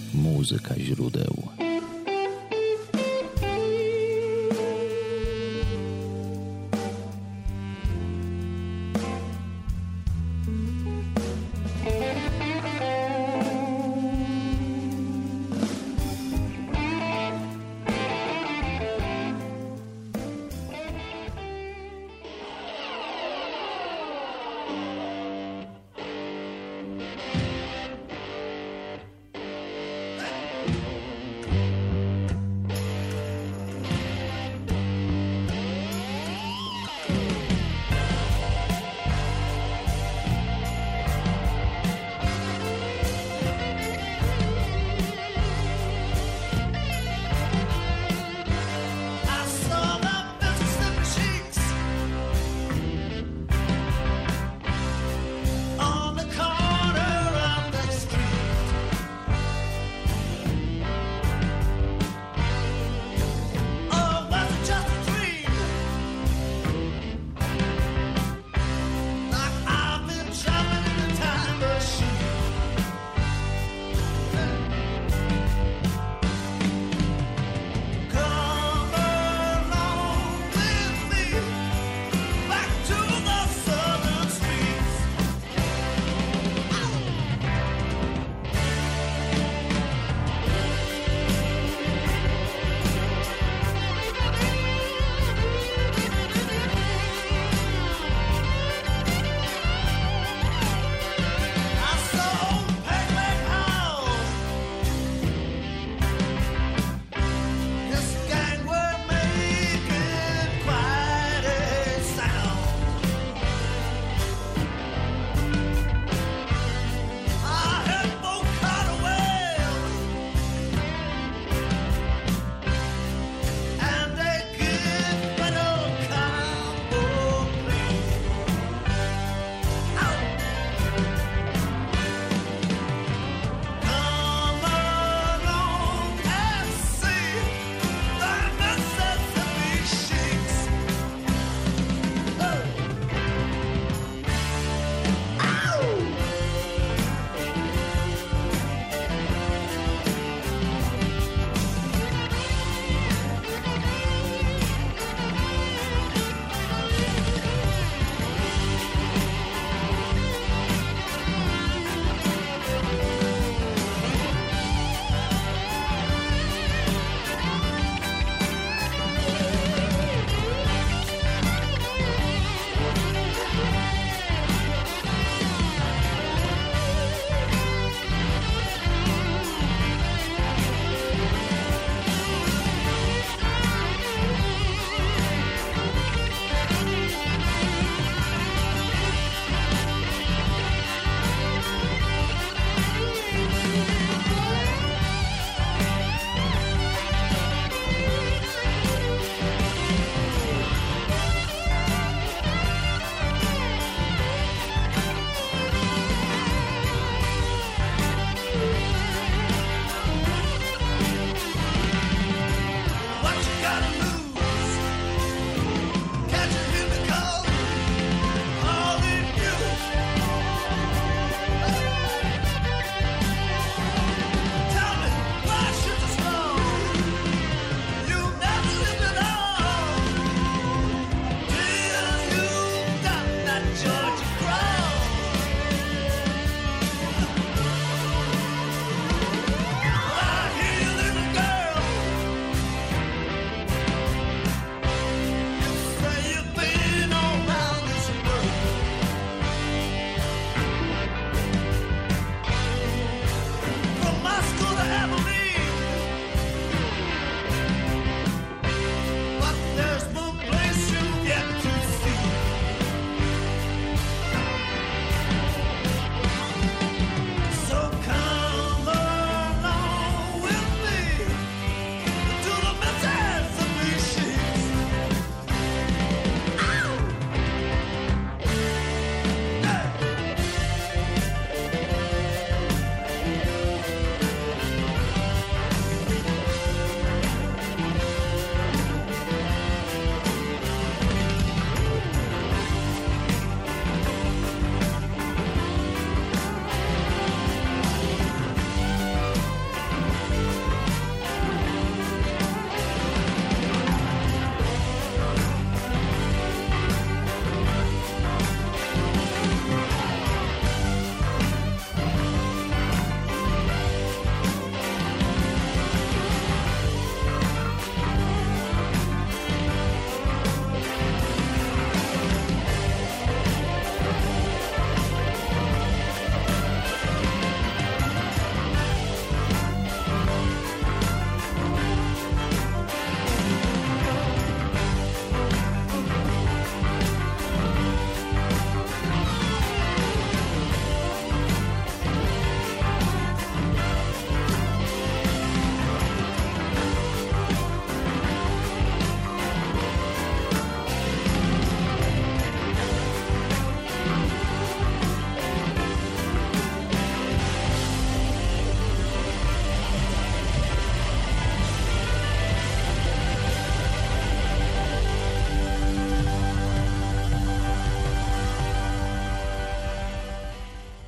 Muzyka źródeł.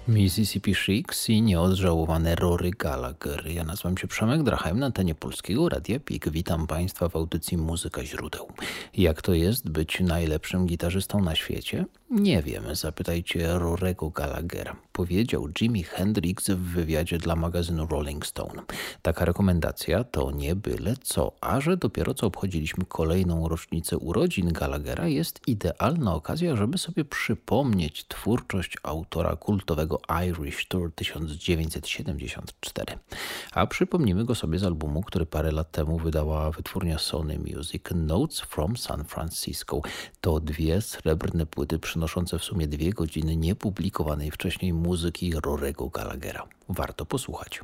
Mississippi Sheiks i nieodżałowany Rory Gallagher. Ja nazywam się Przemek Drachem, na antenie Polskiego Radia PIK. Witam Państwa w audycji Muzyka Źródeł. Jak to jest być najlepszym gitarzystą na świecie? Nie wiem, zapytajcie Rorego Gallaghera. Powiedział Jimi Hendrix w wywiadzie dla magazynu Rolling Stone. Taka rekomendacja to nie byle co, a że dopiero co obchodziliśmy kolejną rocznicę urodzin Gallaghera, jest idealna okazja, żeby sobie przypomnieć twórczość autora kultowego Irish Tour 1974. A przypomnimy go sobie z albumu, który parę lat temu wydała wytwórnia Sony Music, Notes from San Francisco. To dwie srebrne płyty przynoszące w sumie 2 godziny niepublikowanej wcześniej muzyki Rorego Gallaghera. Warto posłuchać.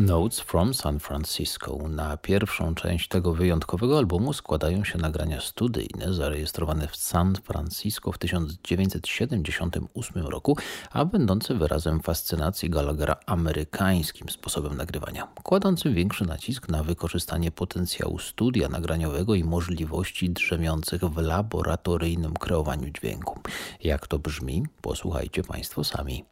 Notes from San Francisco. Na pierwszą część tego wyjątkowego albumu składają się nagrania studyjne zarejestrowane w San Francisco w 1978 roku, a będące wyrazem fascynacji Gallaghera amerykańskim sposobem nagrywania, kładącym większy nacisk na wykorzystanie potencjału studia nagraniowego i możliwości drzemiących w laboratoryjnym kreowaniu dźwięku. Jak to brzmi? Posłuchajcie Państwo sami.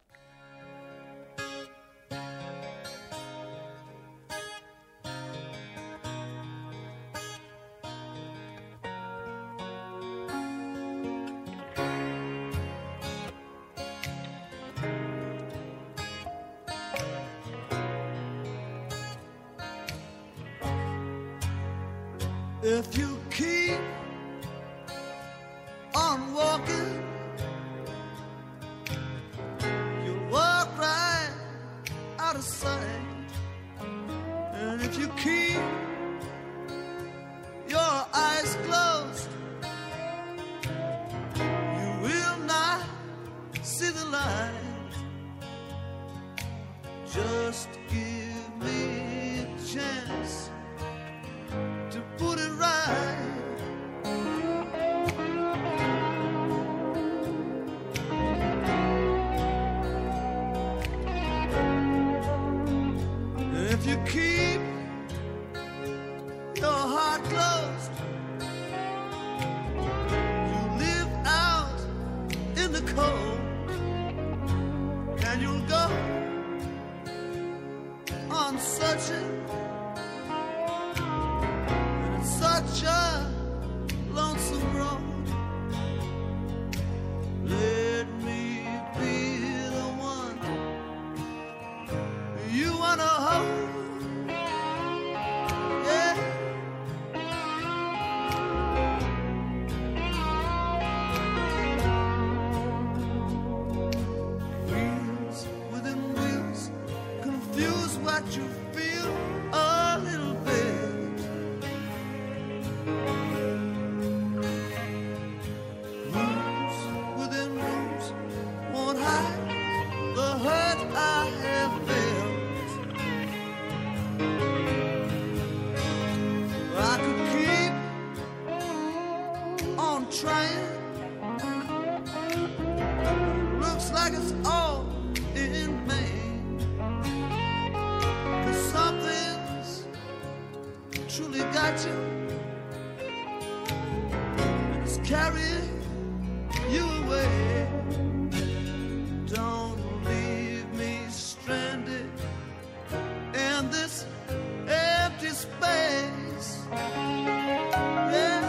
If you keep on walking, you'll walk right out of sight. And if you keep your eyes closed, you will not see the light. Just give me a chance to put it right. If you keep your heart closed, you live out in the cold, and you'll go on searching. Such a lonesome road. Let me be the one you wanna hold. Yeah. Wheels within wheels, confuse what you feel a little bit. Trying, looks like it's all in vain, 'cause something's truly got you, and it's carrying you away. Don't leave me stranded in this empty space. Yeah.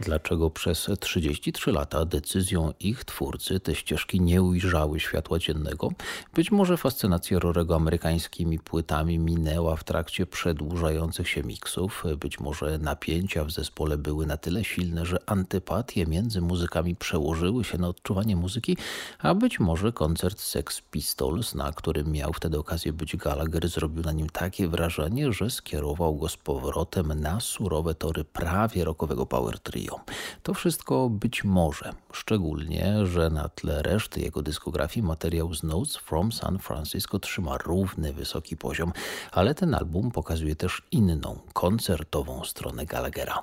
Dlaczego przez 33 lata decyzją ich twórcy te ścieżki nie ujrzały światła dziennego? Być może fascynacja Rorego amerykańskimi płytami minęła w trakcie przedłużających się miksów, być może napięcia w zespole były na tyle silne, że antypatie między muzykami przełożyły się na odczuwanie muzyki, a być może koncert Sex Pistols, na którym miał wtedy okazję być Gallagher, zrobił na nim takie wrażenie, że skierował go z powrotem na surowe tory prawie rockowego power trio. To wszystko być może, szczególnie, że na tle reszty jego dyskografii materiał z Notes from San Francisco trzyma równy, wysoki poziom, ale ten album pokazuje też inną, koncertową stronę Gallaghera.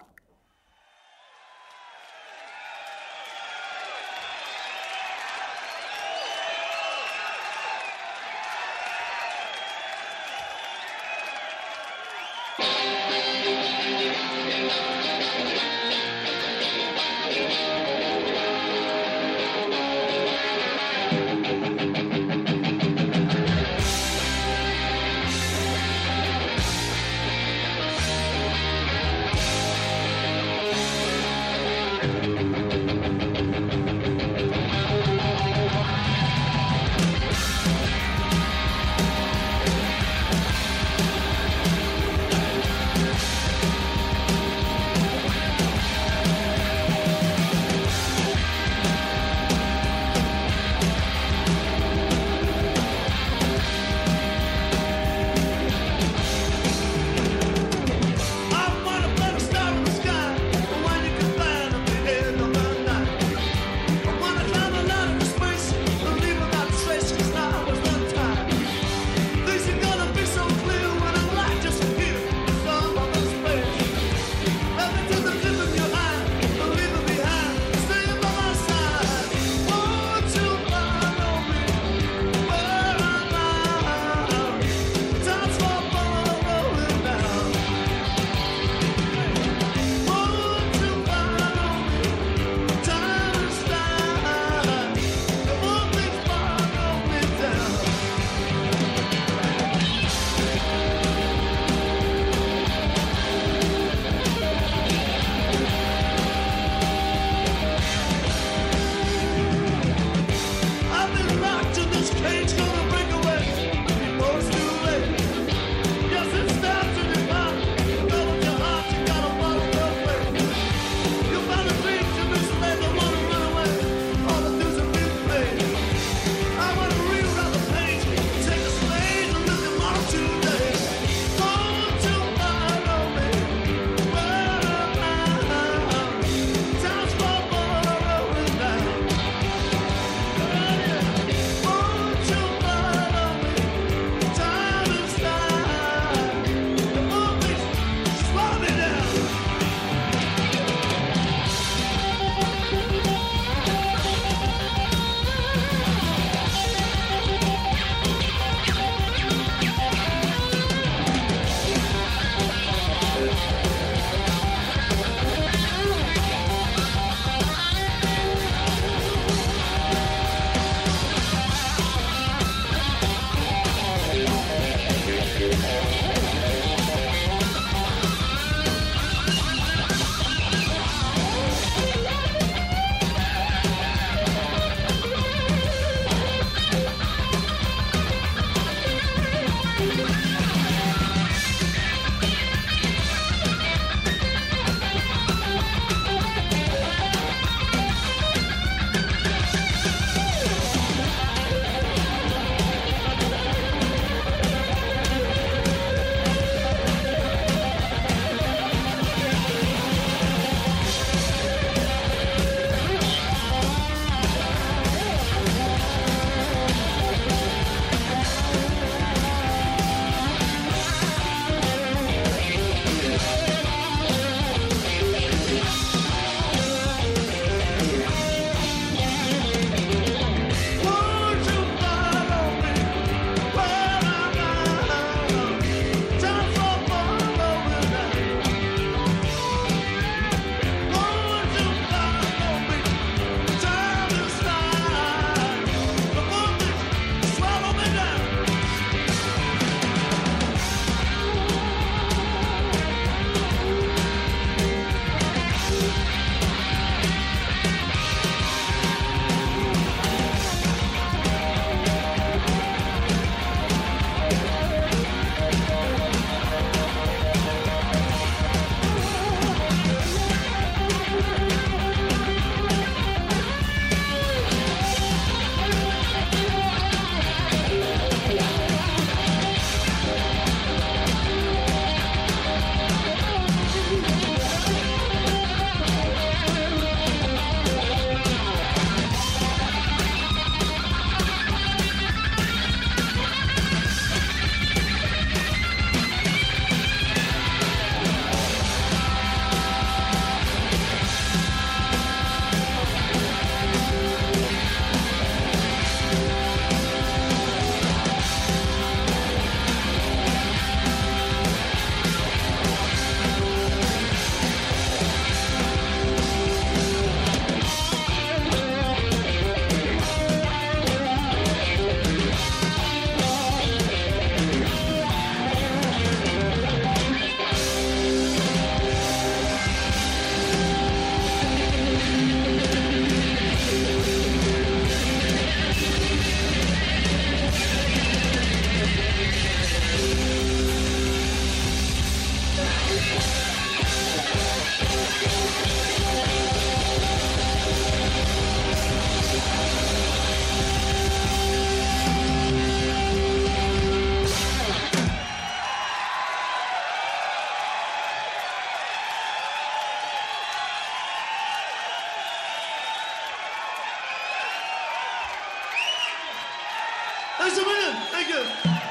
Thank you.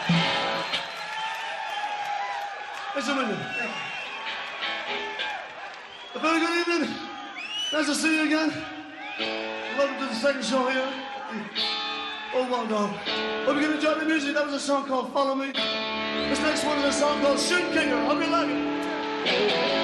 Thanks a minute. A very good evening. Nice to see you again. Welcome to the second show here. Oh, my God. Hope you can enjoy the music. That was a song called Follow Me. This next one is a song called Shoot Kicker. Hope you like it.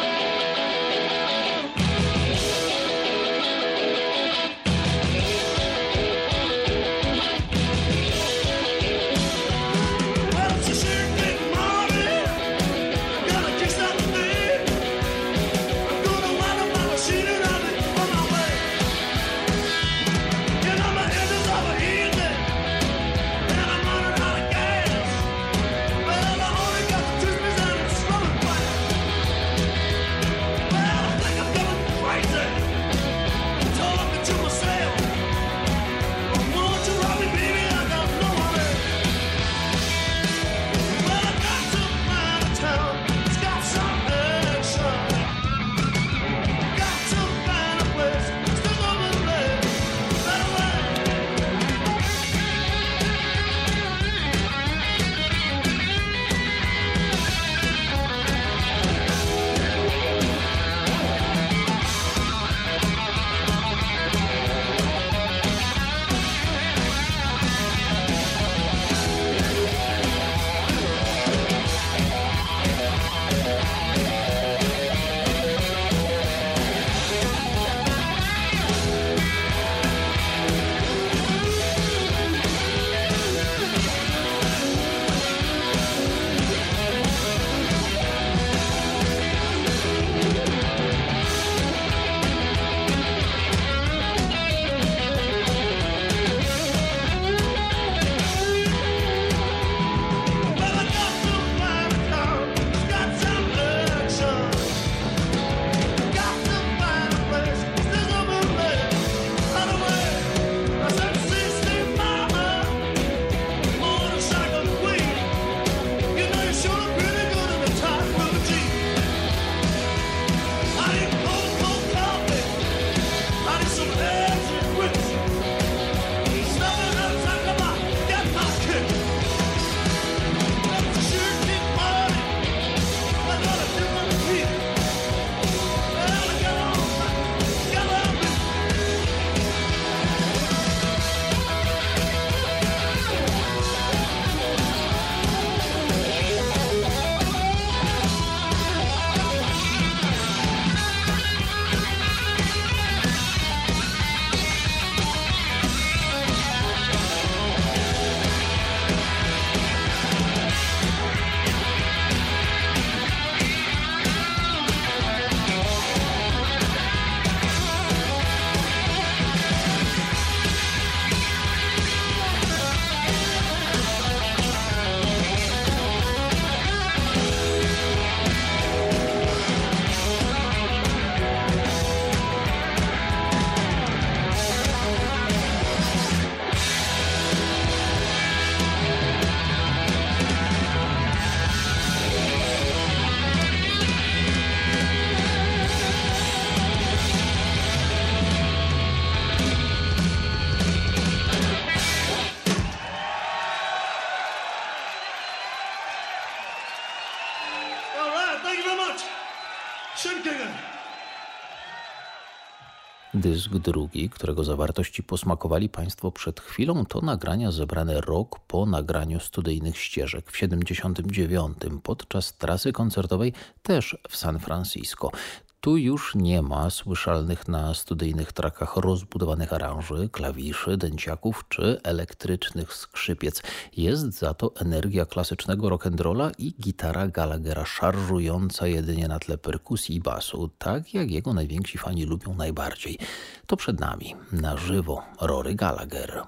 Dysk drugi, którego zawartości posmakowali Państwo przed chwilą, to nagrania zebrane rok po nagraniu studyjnych ścieżek w 1979 podczas trasy koncertowej też w San Francisco. Tu już nie ma słyszalnych na studyjnych trakach rozbudowanych aranży, klawiszy, dęciaków czy elektrycznych skrzypiec. Jest za to energia klasycznego rock'n'rolla i gitara Gallaghera szarżująca jedynie na tle perkusji i basu, tak jak jego najwięksi fani lubią najbardziej. To przed nami, na żywo, Rory Gallagher.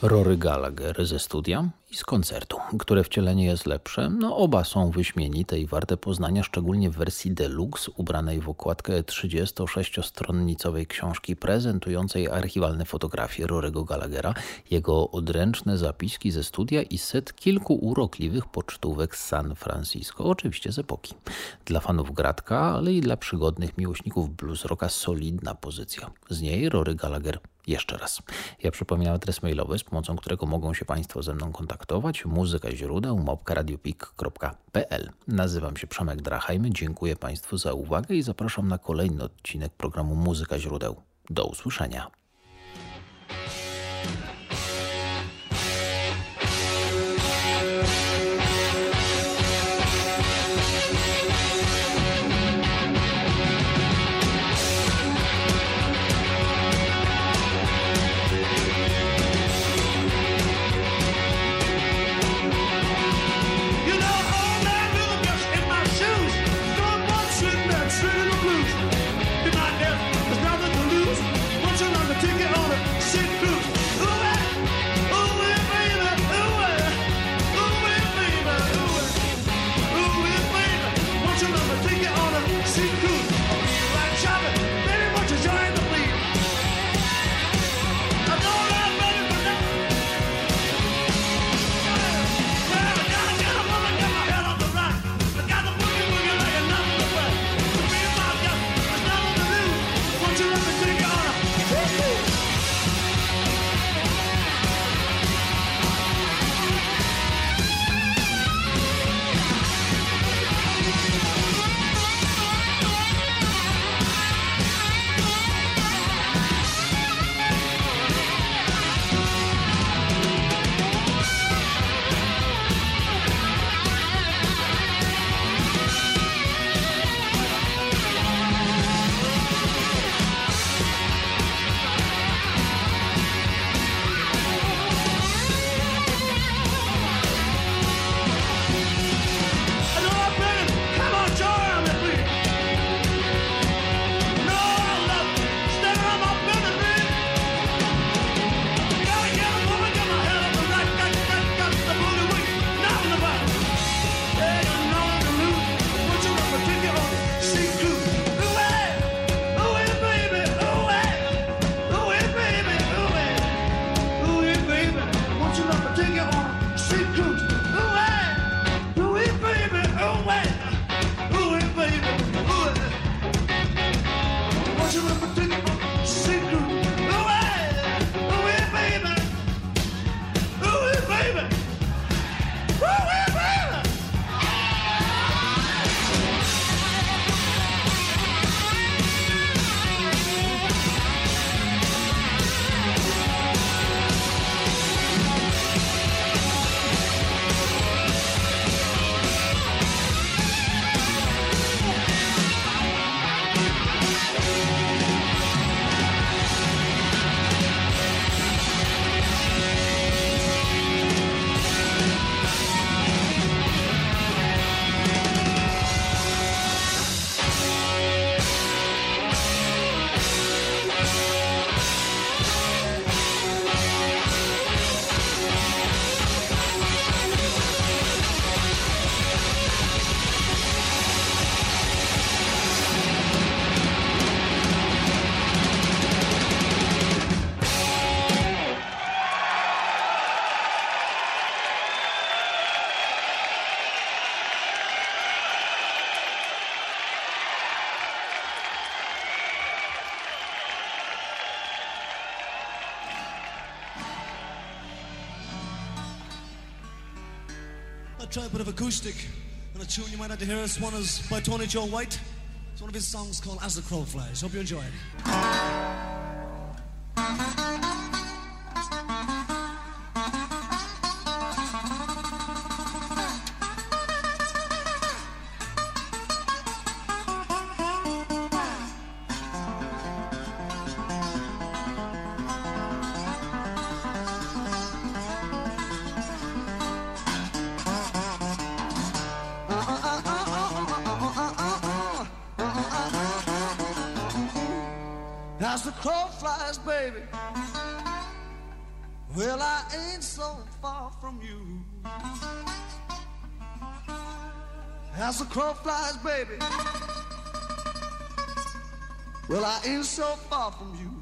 Rory Gallagher ze studia i z koncertu. Które wcielenie jest lepsze? No oba są wyśmienite i warte poznania, szczególnie w wersji deluxe ubranej w okładkę 36-stronnicowej książki prezentującej archiwalne fotografie Rory'ego Gallaghera, jego odręczne zapiski ze studia i set kilku urokliwych pocztówek z San Francisco, oczywiście z epoki. Dla fanów gratka, ale i dla przygodnych miłośników blues rocka solidna pozycja. Z niej Rory Gallagher jeszcze raz. Ja przypominam adres mailowy, z pomocą którego mogą się Państwo ze mną kontaktować. muzykaźródeł@radiopik.pl. Nazywam się Przemek Drachheim. Dziękuję Państwu za uwagę i zapraszam na kolejny odcinek programu Muzyka Źródeł. Do usłyszenia. I'll try a bit of acoustic and a tune you might have to hear. This one is by Tony Joe White. It's one of his songs called As the Crow Flies. Hope you enjoy it. As the crow flies, baby, Well, I ain't so far from you. As the crow flies, baby. Well, I ain't so far from you.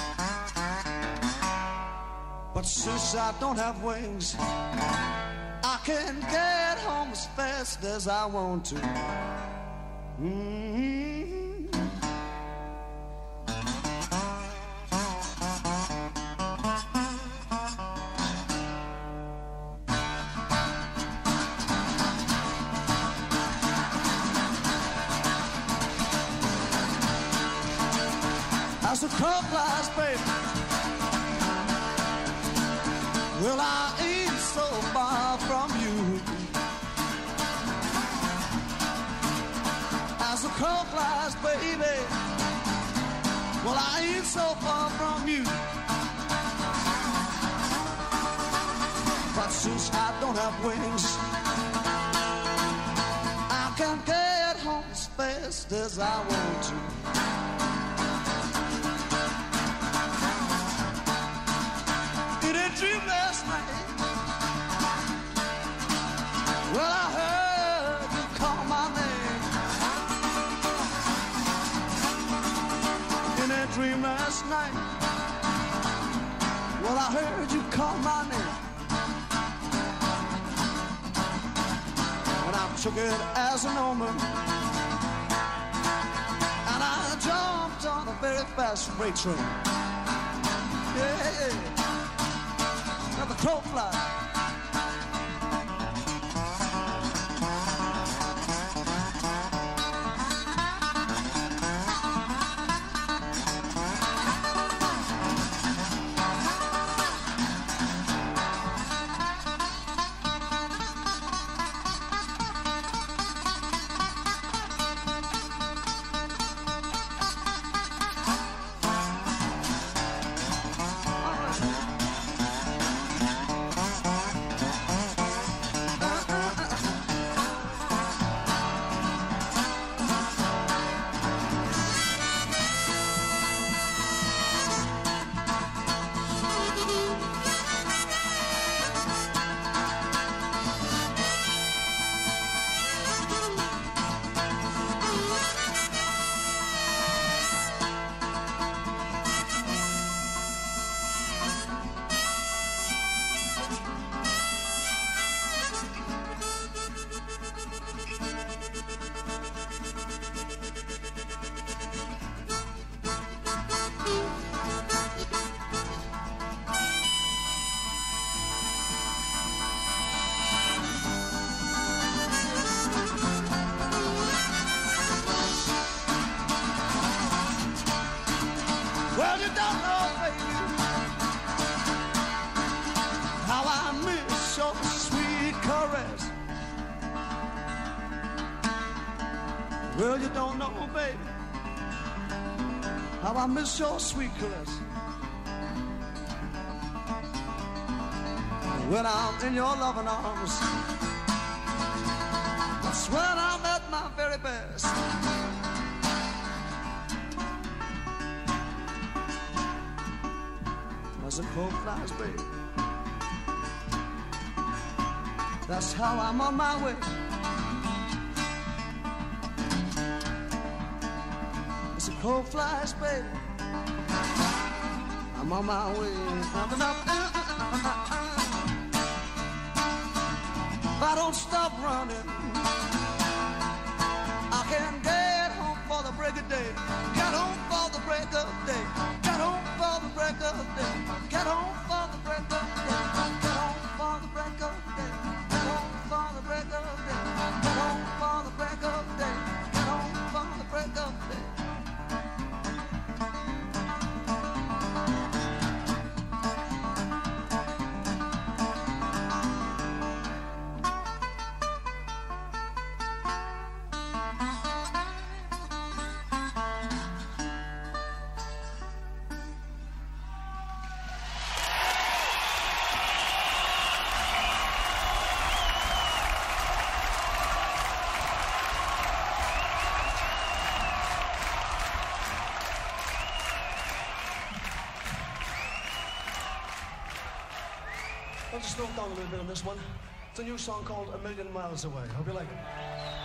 But since I don't have wings, I can get home as fast as I want to. As the crow flies, baby. Well, I ain't so far from you. As the crow flies, baby. Well, I ain't so far from you. But since I don't have wings, I can get home as fast as I want to. Dream last night. Well, I heard you call my name. In a dream last night. Well, I heard you call my name. And I took it as an omen. And I jumped on a very fast freight train. Yeah. The crow fly. Well, you don't know, baby, how I miss your sweet caress. When I'm in your loving arms, that's when I'm at my very best. As the crow flies, baby, that's how I'm on my way. As the crow flies, baby, I'm on my way. If I don't stop running, I can get home for the break of day. Get home for the break of day. Get home for the break of day. Get home for the break of day. Get home for the break of day. Get home for the break of day. Get home for the break of day. Get home for the break of day. Let's just slow it down a little bit on this one. It's a new song called A Million Miles Away. Hope you like it.